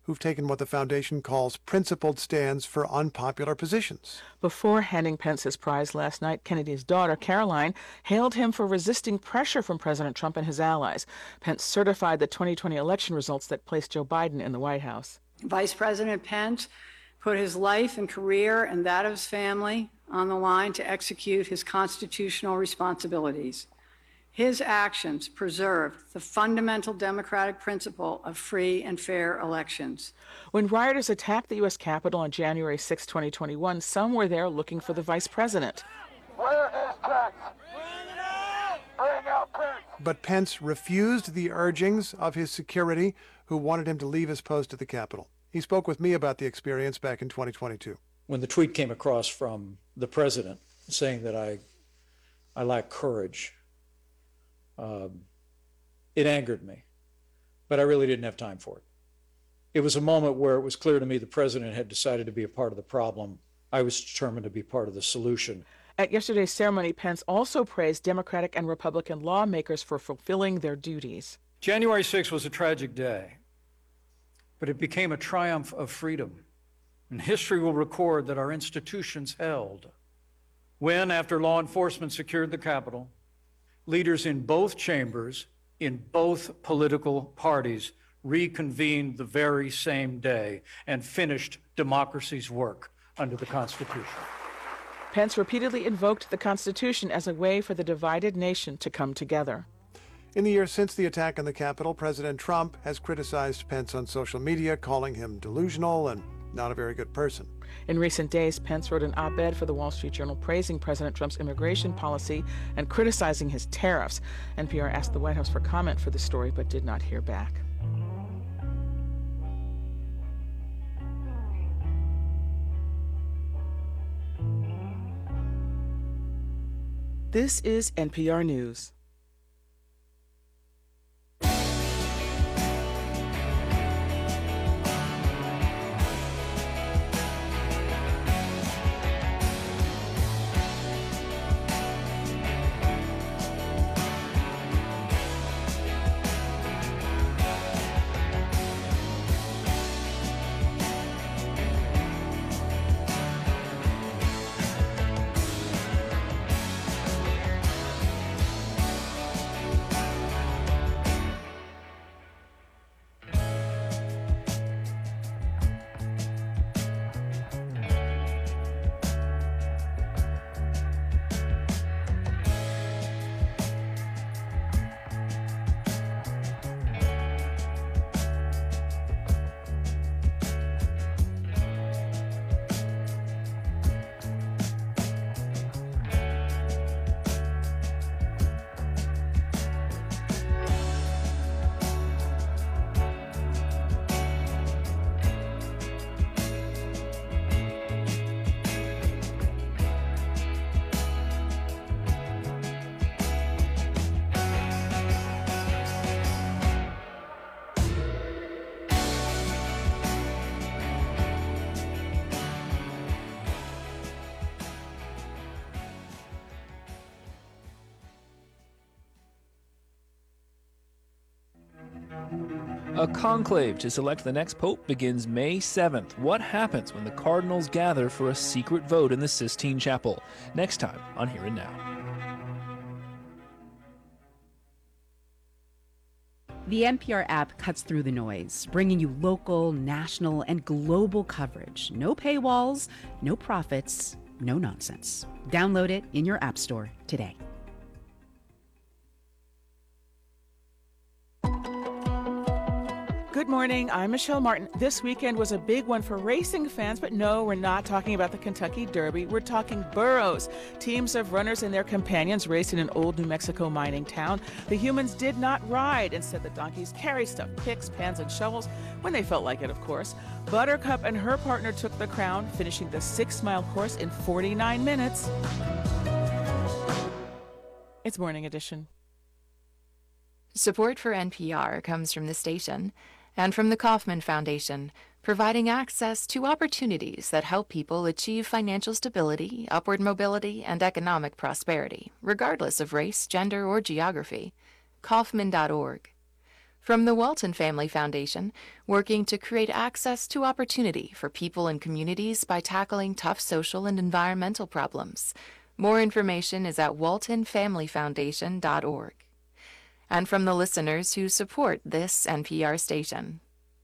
S2: who've taken what the foundation calls principled stands for unpopular positions.
S3: Before handing Pence his prize last night, Kennedy's daughter, Caroline, hailed him for resisting pressure from President Trump and his allies. Pence certified the twenty twenty election results that placed Joe Biden in the White House.
S6: Vice President Pence put his life and career and that of his family on the line to execute his constitutional responsibilities. His actions preserved the fundamental democratic principle of free and fair elections.
S3: When rioters attacked the U S Capitol on January sixth, twenty twenty-one, some were there looking for the vice president.
S11: Where is Pence? Bring out Pence!
S2: But Pence refused the urgings of his security, who wanted him to leave his post at the Capitol. He spoke with me about the experience back in twenty twenty-two.
S8: When the tweet came across from the president saying that I, I lack courage, um, it angered me, but I really didn't have time for it. It was a moment where it was clear to me the president had decided to be a part of the problem. I was determined to be part of the solution.
S3: At yesterday's ceremony, Pence also praised Democratic and Republican lawmakers for fulfilling their duties.
S8: January sixth was a tragic day, but it became a triumph of freedom. And history will record that our institutions held when, after law enforcement secured the Capitol, leaders in both chambers, in both political parties, reconvened the very same day and finished democracy's work under the Constitution.
S3: Pence repeatedly invoked the Constitution as a way for the divided nation to come together.
S2: In the years since the attack on the Capitol, President Trump has criticized Pence on social media, calling him delusional and not a very good person.
S3: In recent days, Pence wrote an op-ed for the Wall Street Journal praising President Trump's immigration policy and criticizing his tariffs. N P R asked the White House for comment for the story, but did not hear back. This is N P R News.
S9: A conclave to select the next pope begins May seventh. What happens when the cardinals gather for a secret vote in the Sistine Chapel? Next time on Here and Now.
S20: The N P R app cuts through the noise, bringing you local, national, and global coverage. No paywalls, no profits, no nonsense. Download it in your app store today.
S3: Good morning, I'm Michelle Martin. This weekend was a big one for racing fans, but no, we're not talking about the Kentucky Derby. We're talking burros. Teams of runners and their companions raced in an old New Mexico mining town. The humans did not ride. Instead, the donkeys carried stuff, picks, pans, and shovels, when they felt like it, of course. Buttercup and her partner took the crown, finishing the six-mile course in forty-nine minutes. It's Morning Edition.
S18: Support for N P R comes from the station and from the Kauffman Foundation, providing access to opportunities that help people achieve financial stability, upward mobility, and economic prosperity, regardless of race, gender, or geography. Kauffman dot org. From the Walton Family Foundation, working to create access to opportunity for people and communities by tackling tough social and environmental problems. More information is at walton family foundation dot org. And from the listeners who support this N P R station.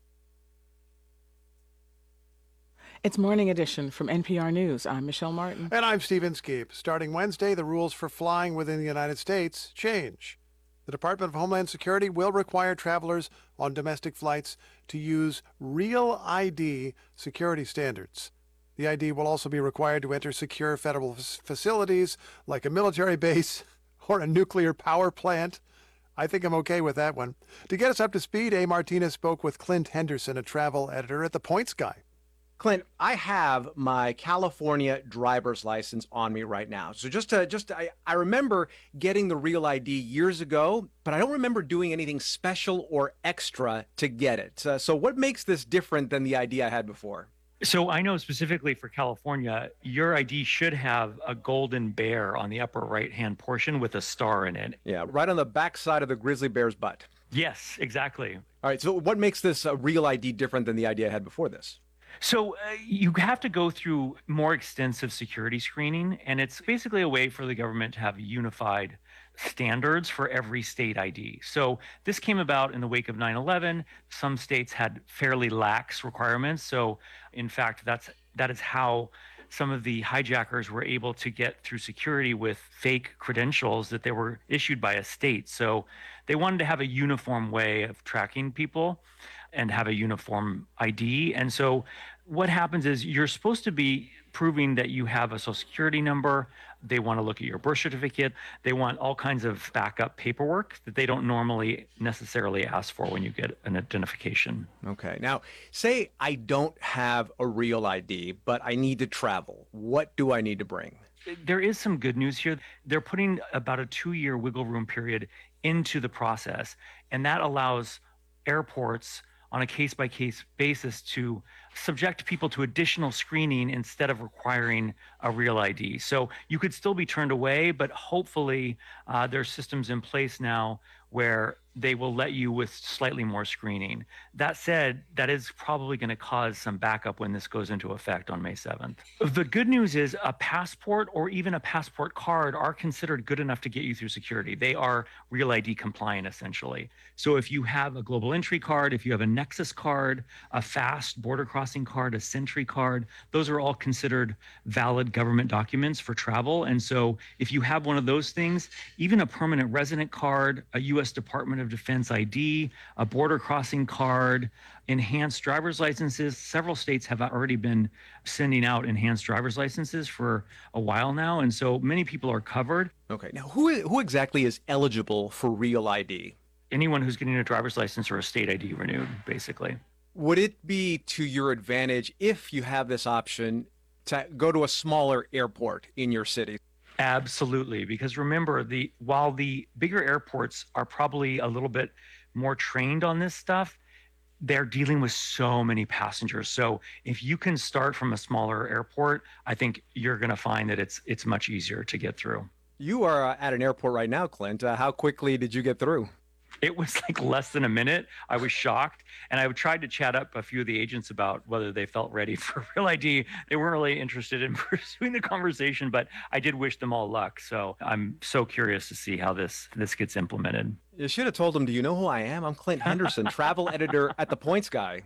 S3: It's Morning Edition from N P R News. I'm Michelle Martin.
S2: And I'm Stephen Skeep. Starting Wednesday, the rules for flying within the United States change. The Department of Homeland Security will require travelers on domestic flights to use Real I D security standards. The I D will also be required to enter secure federal f- facilities like a military base or a nuclear power plant. I think I'm okay with that one. To get us up to speed, A. Martinez spoke with Clint Henderson, a travel editor at The Points Guy.
S4: Clint, I have my California driver's license on me right now. So just to, just I, I remember getting the Real I D years ago, but I don't remember doing anything special or extra to get it. Uh, so what makes this different than the I D I had before?
S10: So I know specifically for California, your I D should have a golden bear on the upper right-hand portion with a star in it.
S4: Yeah, right on the back side of the grizzly bear's butt.
S10: Yes, exactly.
S4: All right, so what makes this a Real I D different than the I D I had before this?
S10: So uh, you have to go through more extensive security screening, and it's basically a way for the government to have unified standards for every state I D. So this came about in the wake of nine eleven. Some states had fairly lax requirements. So in fact, that's that is how some of the hijackers were able to get through security with fake credentials that they were issued by a state. So they wanted to have a uniform way of tracking people and have a uniform I D. And so what happens is you're supposed to be proving that you have a social security number. They want to look at your birth certificate. They want all kinds of backup paperwork that they don't normally necessarily ask for when you get an identification.
S4: Okay. Now, say I don't have a Real I D, but I need to travel. What do I need to bring?
S10: There is some good news here. They're putting about a two-year wiggle room period into the process, and that allows airports on a case-by-case basis to subject people to additional screening instead of requiring a Real I D. So you could still be turned away, but hopefully uh, there's systems in place now where they will let you with slightly more screening. That said, that is probably going to cause some backup when this goes into effect on May seventh. The good news is a passport or even a passport card are considered good enough to get you through security. They are Real I D compliant, essentially. So if you have a global entry card, if you have a Nexus card, a fast border crossing card, a Sentry card, those are all considered valid government documents for travel. And so if you have one of those things, even a permanent resident card, a U S Department of Defense I D, a border crossing card, enhanced driver's licenses. Several states have already been sending out enhanced driver's licenses for a while now, and so many people are covered.
S4: Okay, now who who exactly is eligible for Real I D?
S10: Anyone who's getting a driver's license or a state I D renewed, basically.
S4: Would it be to your advantage if you have this option to go to a smaller airport in your city?
S10: Absolutely, because remember, the while the bigger airports are probably a little bit more trained on this stuff, they're dealing with so many passengers. So if you can start from a smaller airport, I think you're going to find that it's it's much easier to get through.
S4: You are uh, at an airport right now, Clint. Uh, how quickly did you get through?
S10: It was like less than a minute. I was shocked. And I tried to chat up a few of the agents about whether they felt ready for Real I D. They weren't really interested in pursuing the conversation, but I did wish them all luck. So I'm so curious to see how this this gets implemented.
S4: You should have told them, do you know who I am? I'm Clint Henderson, travel editor at The Points Guy.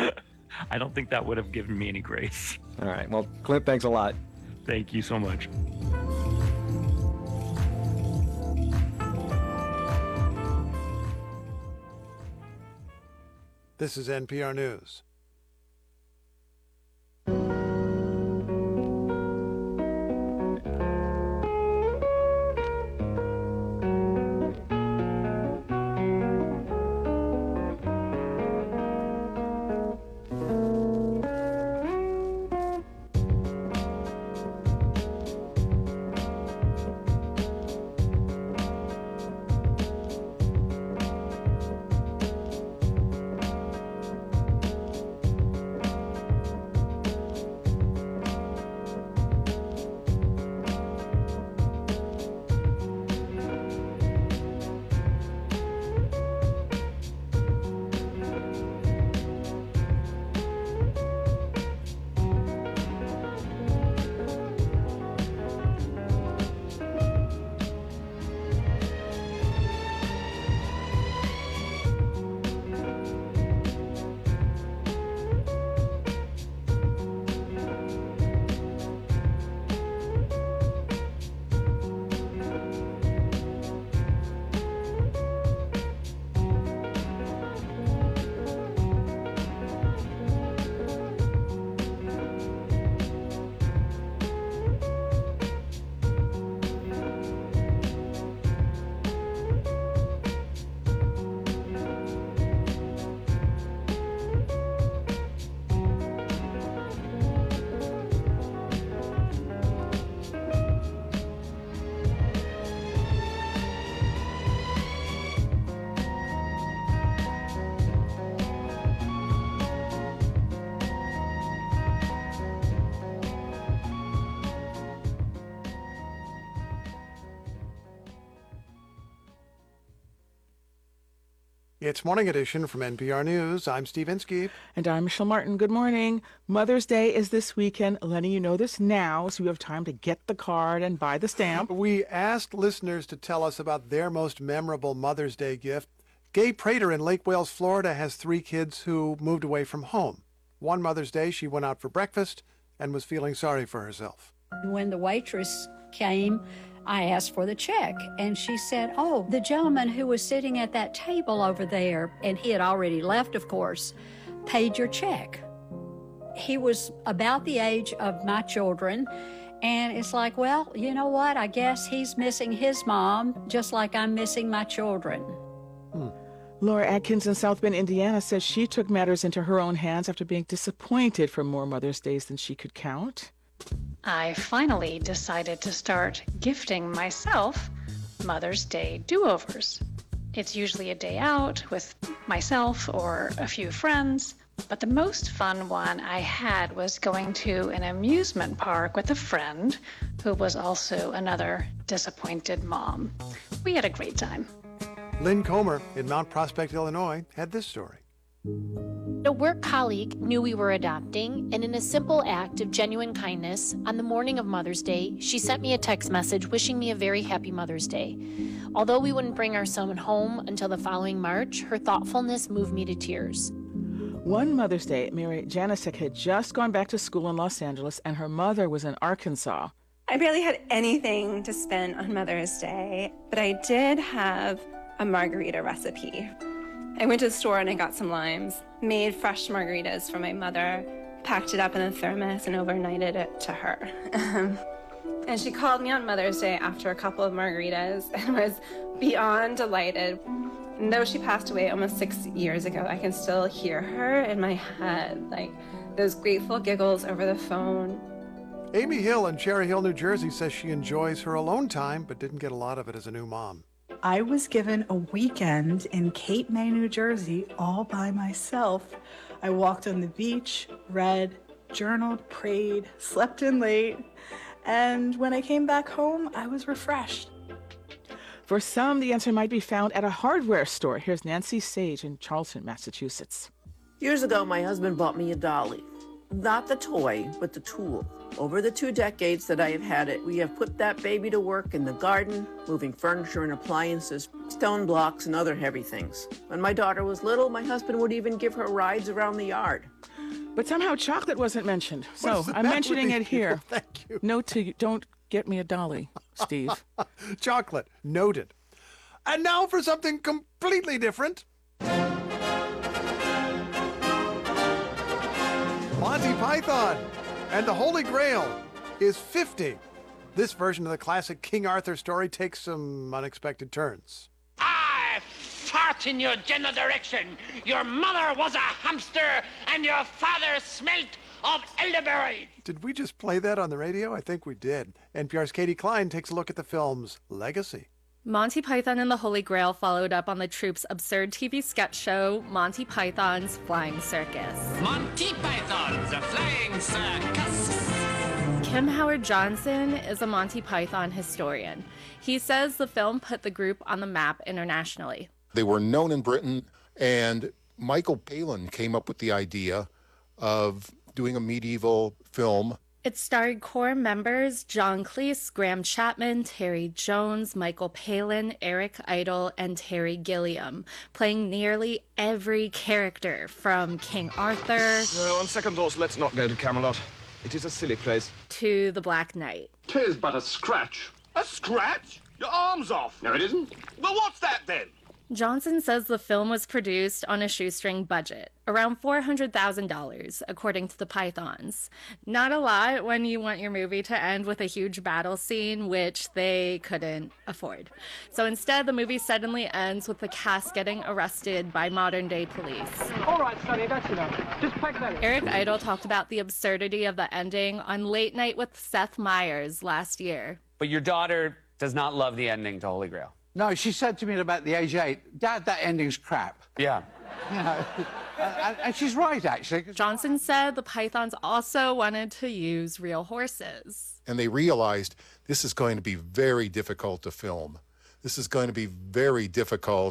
S10: I don't think that would have given me any grace.
S4: All right. Well, Clint, thanks a lot.
S10: Thank you so much.
S2: This is N P R News. It's Morning Edition from N P R News. I'm Steve Inskeep.
S3: And I'm Michelle Martin. Good morning. Mother's Day is this weekend. Letting you know this now so you have time to get the card and buy the stamp.
S2: We asked listeners to tell us about their most memorable Mother's Day gift. Gay Prater in Lake Wales, Florida, has three kids who moved away from home. One Mother's Day, she went out for breakfast and was feeling sorry for herself.
S12: When the waitress came, I asked for the check, and she said, oh, the gentleman who was sitting at that table over there, and he had already left, of course, paid your check. He was about the age of my children, and it's like, well, you know what? I guess he's missing his mom, just like I'm missing my children.
S3: Hmm. Laura Atkins in South Bend, Indiana, says she took matters into her own hands after being disappointed for more Mother's Days than she could count.
S14: I finally decided to start gifting myself Mother's Day do-overs. It's usually a day out with myself or a few friends, but the most fun one I had was going to an amusement park with a friend who was also another disappointed mom. We had a great time.
S2: Lynn Comer in Mount Prospect, Illinois, had this story.
S15: A work colleague knew we were adopting, and in a simple act of genuine kindness, on the morning of Mother's Day, she sent me a text message wishing me a very happy Mother's Day. Although we wouldn't bring our son home until the following March, her thoughtfulness moved me to tears.
S3: One Mother's Day, Mary Janicek had just gone back to school in Los Angeles, and her mother was in Arkansas.
S24: I barely had anything to spend on Mother's Day, but I did have a margarita recipe. I went to the store and I got some limes, made fresh margaritas for my mother, packed it up in a thermos and overnighted it to her. And she called me on Mother's Day after a couple of margaritas and was beyond delighted. And though she passed away almost six years ago, I can still hear her in my head, like those grateful giggles over the phone.
S2: Amy Hill in Cherry Hill, New Jersey, says she enjoys her alone time, but didn't get a lot of it as a new mom.
S25: I was given a weekend in Cape May, New Jersey, all by myself. I walked on the beach, read, journaled, prayed, slept in late, and when I came back home, I was refreshed.
S3: For some, the answer might be found at a hardware store. Here's Nancy Sage in Charlton, Massachusetts.
S26: Years ago, my husband bought me a dolly. Not the toy, but the tool. Over the two decades that I have had it, we have put that baby to work in the garden, moving furniture and appliances, stone blocks and other heavy things. When my daughter was little, my husband would even give her rides around the yard.
S3: But somehow chocolate wasn't mentioned. So I'm mentioning it here.
S2: Thank you.
S3: Note to don't get me a dolly, Steve.
S2: Chocolate, noted. And now for something completely different. Monty Python and the Holy Grail is fifty. This version of the classic King Arthur story takes some unexpected turns.
S27: I fart in your general direction. Your mother was a hamster and your father smelt of elderberry.
S2: Did we just play that on the radio? I think we did. N P R's Katie Klein takes a look at the film's legacy.
S28: Monty Python and the Holy Grail followed up on the troupe's absurd T V sketch show, Monty Python's Flying Circus.
S27: Monty Python's a Flying Circus.
S28: Kim Howard Johnson is a Monty Python historian. He says the film put the group on the map internationally.
S29: They were known in Britain, and Michael Palin came up with the idea of doing a medieval film.
S28: It starred core members John Cleese, Graham Chapman, Terry Jones, Michael Palin, Eric Idle, and Terry Gilliam, playing nearly every character from King Arthur
S30: Uh, on second thoughts, let's not go to Camelot. It is a silly place.
S28: to the Black Knight.
S30: Tis but a scratch. A scratch? Your arm's off. No, it isn't. Well, what's that then?
S28: Johnson says the film was produced on a shoestring budget, around four hundred thousand dollars, according to the Pythons. Not a lot when you want your movie to end with a huge battle scene, which they couldn't afford. So instead, the movie suddenly ends with the cast getting arrested by modern-day police.
S23: All right, Sonny, that's enough. Just pack that in.
S28: Eric Idle talked about the absurdity of the ending on Late Night with Seth Meyers last year.
S31: But your daughter does not love the ending to Holy Grail.
S32: No, she said to me at about the age of eight, Dad, that ending's crap.
S31: Yeah.
S32: You know, and, and she's right, actually.
S28: Johnson said the Pythons also wanted to use real horses.
S33: And they realized this is going to be very difficult to film. This is going to be very difficult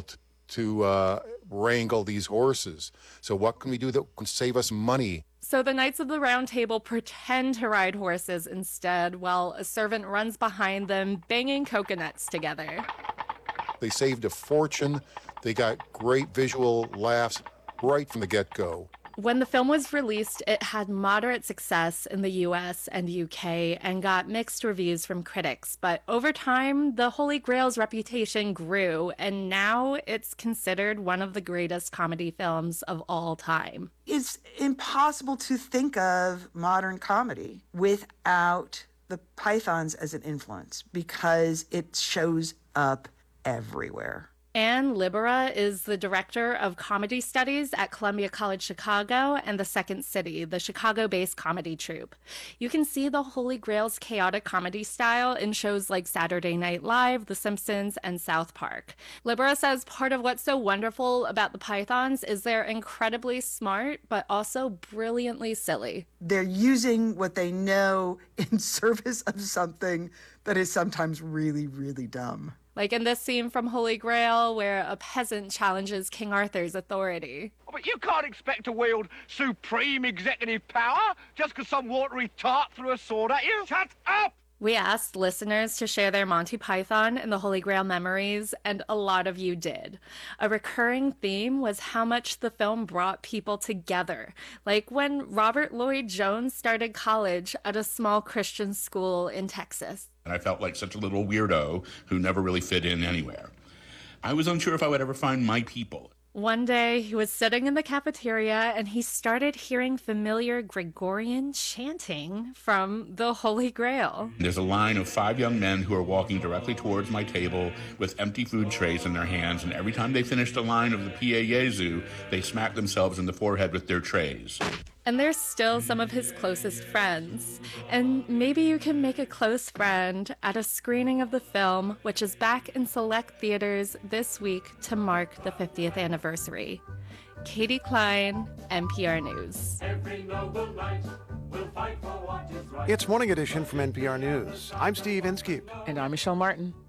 S29: to uh, wrangle these horses. So what can we do that can save us money?
S28: So the Knights of the Round Table pretend to ride horses instead, while a servant runs behind them, banging coconuts together.
S29: They saved a fortune. They got great visual laughs right from the get-go.
S28: When the film was released, it had moderate success in the U S and U K and got mixed reviews from critics. But over time, the Holy Grail's reputation grew, and now it's considered one of the greatest comedy films of all time.
S1: It's impossible to think of modern comedy without the Pythons as an influence because it shows up everywhere.
S28: Anne Libera is the director of comedy studies at Columbia College Chicago and The Second City, the Chicago-based comedy troupe. You can see the Holy Grail's chaotic comedy style in shows like Saturday Night Live, The Simpsons, and South Park. Libera says part of what's so wonderful about the Pythons is they're incredibly smart, but also brilliantly silly.
S1: They're using what they know in service of something that is sometimes really, really dumb.
S28: Like in this scene from Holy Grail where a peasant challenges King Arthur's authority.
S30: But you can't expect to wield supreme executive power just because some watery tart threw a sword at you. Shut up!
S28: We asked listeners to share their Monty Python and the Holy Grail memories, and a lot of you did. A recurring theme was how much the film brought people together, like when Robert Lloyd Jones started college at a small Christian school in Texas.
S5: And I felt like such a little weirdo who never really fit in anywhere. I was unsure if I would ever find my people.
S28: One day, he was sitting in the cafeteria and he started hearing familiar Gregorian chanting from the Holy Grail.
S5: There's a line of five young men who are walking directly towards my table with empty food trays in their hands, and every time they finished a line of the Pie Jesu, they smack themselves in the forehead with their trays.
S28: And they're still some of his closest friends. And maybe you can make a close friend at a screening of the film, which is back in select theaters this week to mark the fiftieth anniversary. Katie Klein, N P R News.
S2: Every noble knight will fight for what is right. It's Morning Edition from N P R News. I'm Steve Inskeep.
S3: And I'm Michelle Martin.